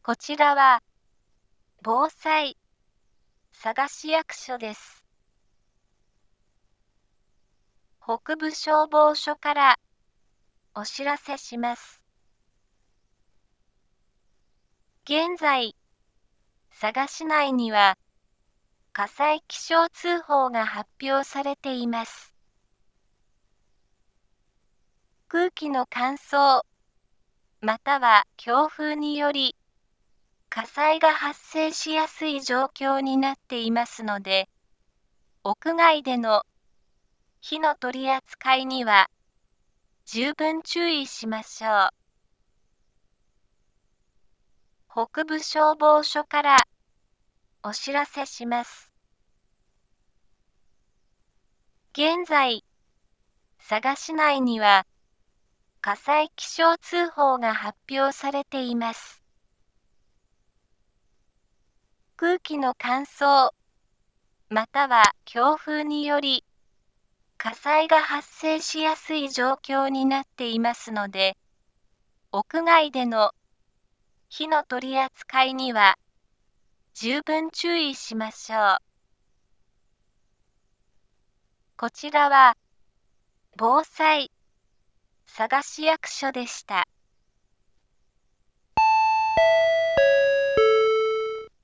こちらは、防災佐市役所です。北部消防署からお知らせします。現在、佐賀市内には火災気象通報が発表されています。空気の乾燥、または強風により、火災が発生しやすい状況になっていますので、屋外での火の取り扱いには十分注意しましょう。北部消防署からお知らせします。現在、佐賀市内には火災気象通報が発表されています。空気の乾燥、または強風により、火災が発生しやすい状況になっていますので、屋外での火の取り扱いには十分注意しましょう。こちらは、防災佐賀市役所でした。